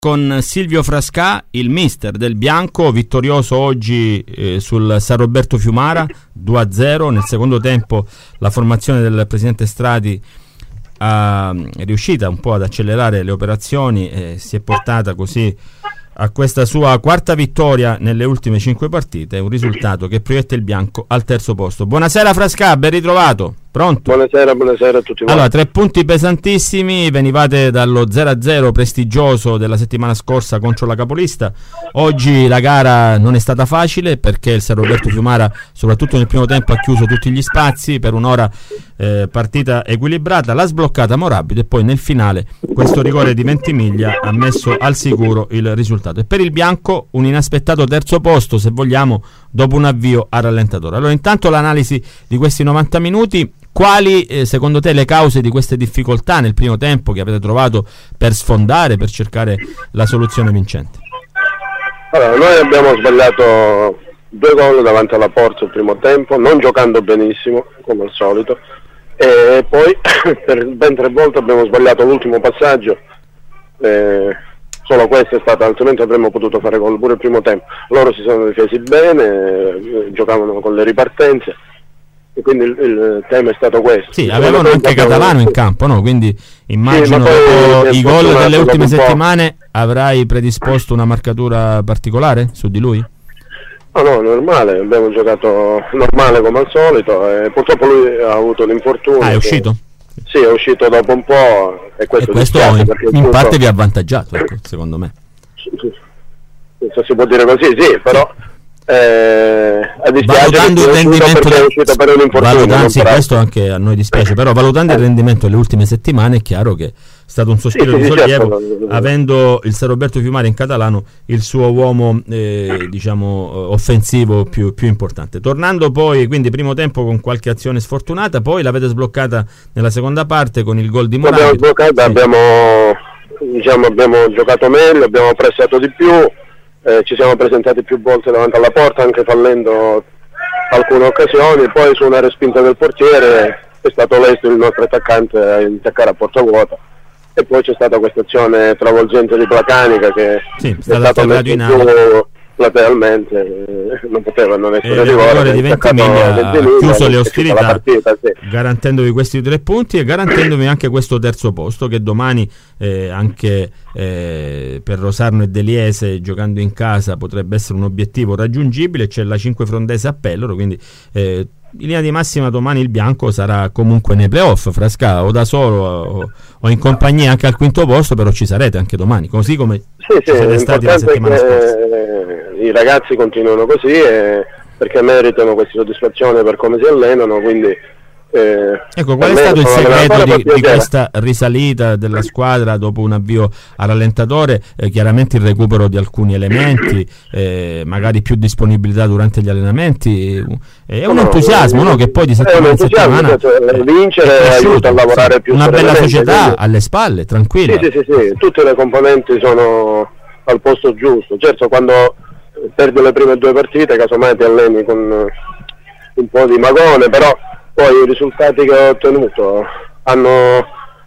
Con Silvio Frascà, il mister del bianco, vittorioso oggi sul San Roberto Fiumara 2-0. Nel secondo tempo la formazione del presidente Strati è riuscita un po' ad accelerare le operazioni e si è portata così a questa sua quarta vittoria nelle ultime 5 partite, un risultato che proietta il bianco al terzo posto. Buonasera Frascà, ben ritrovato. Pronto? Buonasera a tutti voi. Allora, 3 punti pesantissimi, venivate dallo 0-0 prestigioso della settimana scorsa contro la capolista. Oggi la gara non è stata facile perché il San Roberto Fiumara, soprattutto nel primo tempo, ha chiuso tutti gli spazi per un'ora, partita equilibrata, l'ha sbloccata Morabito e poi nel finale questo rigore di Ventimiglia ha messo al sicuro il risultato. E per il bianco un inaspettato terzo posto, se vogliamo, dopo un avvio a rallentatore. Allora, intanto l'analisi di questi 90 minuti. Quali secondo te le cause di queste difficoltà nel primo tempo che avete trovato per sfondare, per cercare la soluzione vincente? Allora, noi abbiamo sbagliato 2 gol davanti alla porta il primo tempo, non giocando benissimo come al solito, e poi per ben 3 volte abbiamo sbagliato l'ultimo passaggio, solo questo è stato, altrimenti avremmo potuto fare gol pure il primo tempo. Loro si sono difesi bene, giocavano con le ripartenze. E quindi il tema è stato questo. Sì, avevano anche Catalano in campo, no? Quindi immagino che i gol delle ultime settimane avrai predisposto una marcatura particolare su di lui? No, normale, abbiamo giocato normale come al solito e purtroppo lui ha avuto l'infortunio. È uscito? Sì, è uscito dopo un po' e questo in parte vi ha avvantaggiato, ecco, secondo me. Se si può dire così, sì, però valutando il rendimento questo anche a noi dispiace, però valutando il rendimento delle ultime settimane è chiaro che è stato un sospiro di sollievo, certo, avendo il San Roberto Fiumara in catalano il suo uomo offensivo più importante. Tornando poi, quindi primo tempo con qualche azione sfortunata, poi l'avete sbloccata nella seconda parte con il gol di Morabito. Abbiamo giocato meglio, abbiamo pressato di più. Ci siamo presentati più volte davanti alla porta, anche fallendo alcune occasioni. Poi su una respinta del portiere è stato Lesto, il nostro attaccante, a intaccare a porta vuota, e poi c'è stata questa azione travolgente di Placanica che è stato messo giù lateralmente, non poteva non essere rigore di Ventimiglia, ha chiuso le ostilità partita, sì, garantendovi questi 3 punti e garantendovi anche questo terzo posto che domani anche per Rosarno e Deliese, giocando in casa, potrebbe essere un obiettivo raggiungibile. C'è la 5 Frondese a Pelloro, quindi in linea di massima domani il bianco sarà comunque nei playoff, Frascà, o da solo o in compagnia anche al quinto posto, però ci sarete anche domani, così come siete stati la settimana scorsa. I ragazzi continuano così perché meritano questa soddisfazione per come si allenano, quindi ecco, qual è stato il segreto di questa risalita della squadra dopo un avvio a rallentatore? Chiaramente il recupero di alcuni elementi, magari più disponibilità durante gli allenamenti, è un entusiasmo, no? Che poi di settimana in settimana vincere aiuta a lavorare più una bella società, quindi alle spalle, tranquilla. Sì, tutte le componenti sono al posto giusto. Certo, quando perdi le prime 2 partite casomai ti alleni con un po' di magone, però poi i risultati che ho ottenuto hanno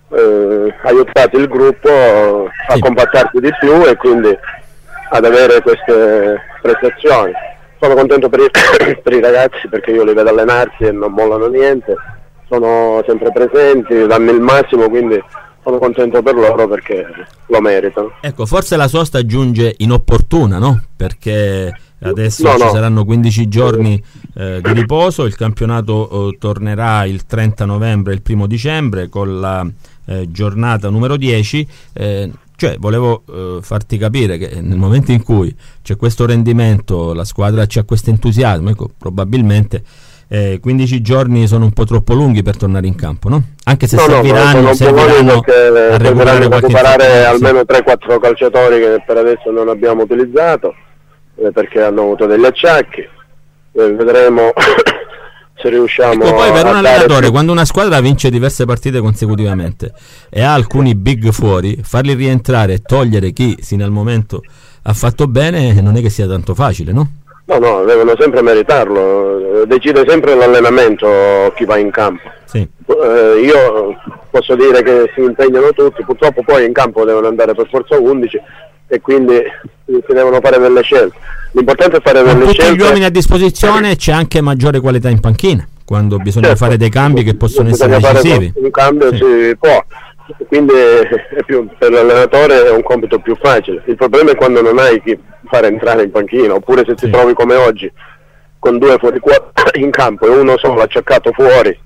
aiutato il gruppo a compattarsi di più e quindi ad avere queste prestazioni. Sono contento per i ragazzi perché io li vedo allenarsi e non mollano niente, sono sempre presenti, danno il massimo, quindi sono contento per loro perché lo meritano. Ecco, forse la sosta giunge inopportuna, no? Perché adesso ci saranno 15 giorni di riposo, il campionato tornerà il 30 novembre e il 1 dicembre con la giornata numero 10, cioè volevo farti capire che nel momento in cui c'è questo rendimento, la squadra c'ha questo entusiasmo, ecco, probabilmente 15 giorni sono un po' troppo lunghi per tornare in campo, no? Anche se serviranno a recuperare almeno 3-4 calciatori che per adesso non abbiamo utilizzato perché hanno avuto degli acciacchi, vedremo se riusciamo. Ecco, poi per un allenatore, quando una squadra vince diverse partite consecutivamente e ha alcuni big fuori, farli rientrare e togliere chi sino al momento ha fatto bene non è che sia tanto facile, no? No, devono sempre meritarlo, decide sempre l'allenamento chi va in campo. Sì. Io posso dire che si impegnano tutti, purtroppo poi in campo devono andare per forza 11, e quindi si devono fare delle scelte. L'importante è fare Con delle tutti scelte. gli uomini a disposizione c'è anche maggiore qualità in panchina quando bisogna Certo, fare dei cambi che possono essere bisogna fare decisivi. un cambio, Sì. si può, quindi per l'allenatore è un compito più facile. Il problema è quando non hai chi fare entrare in panchina, oppure se ti Sì. trovi come oggi con 2 fuori in campo e uno solo acciaccato fuori,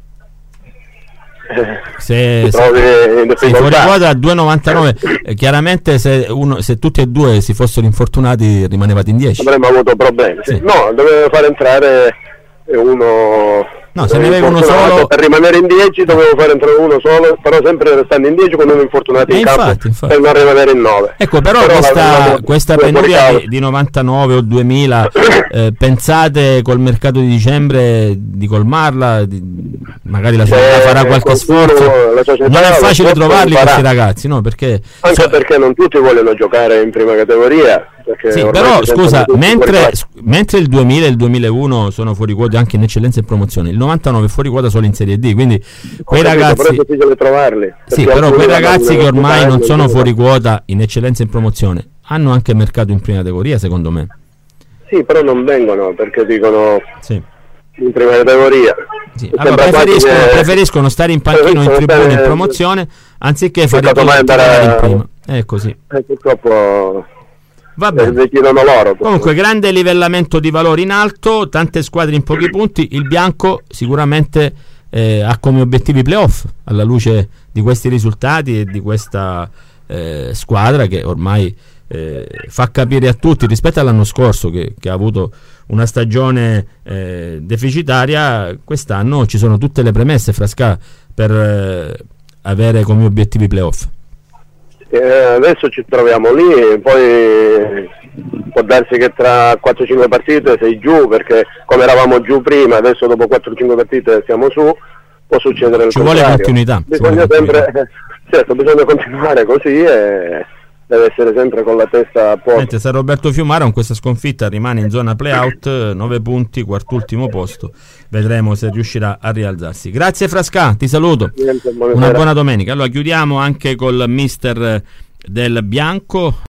Se ti trovi in fuori difficoltà. quota a 2,99, chiaramente se tutti e due si fossero infortunati rimanevate in 10. Avremmo avuto problemi. Sì. No, doveva fare entrare uno. No, se ne avevi uno solo. Per rimanere in 10 dovevo fare entrare uno solo, però sempre restando in 10 con uno infortunato in campo Infatti. per non rimanere in 9. Ecco, però questa penuria di 99 o 2000, pensate col mercato di dicembre di colmarla? Magari la società farà qualche sforzo. Non è facile trovarli questi ragazzi, no? Perché perché non tutti vogliono giocare in prima categoria. Sì, però scusa, mentre il 2000 e il 2001 sono fuori quota anche in eccellenza e promozione, il 99 è fuori quota solo in Serie D, quindi quei ragazzi, però è difficile trovarli. sì, però quei ragazzi che ormai non sono fuori quota in eccellenza e in promozione hanno anche mercato in prima categoria, secondo me. Sì, però non vengono perché dicono Sì. in prima categoria. Sì. Allora, preferiscono stare in panchino, in tribuna, in promozione, anziché fare in prima. È così. Purtroppo va bene. Decidono loro. Comunque, grande livellamento di valori in alto, tante squadre in pochi punti. Il bianco sicuramente ha come obiettivi playoff, alla luce di questi risultati e di questa squadra che ormai fa capire a tutti rispetto all'anno scorso che ha avuto una stagione deficitaria. Quest'anno ci sono tutte le premesse, Frasca, per avere come obiettivi playoff. Adesso ci troviamo lì, poi può darsi che tra 4-5 partite sei giù, perché come eravamo giù prima, adesso dopo 4-5 partite siamo su, può succedere il ci contrario. vuole continuità. Bisogna sempre, certo, bisogna continuare così e deve essere sempre con la testa a posto. San Roberto Fiumara con questa sconfitta rimane in zona play-out, 9 punti, quart'ultimo posto. Vedremo se riuscirà a rialzarsi. Grazie Frasca, ti saluto. Niente, una buona domenica. Allora chiudiamo anche col mister del bianco.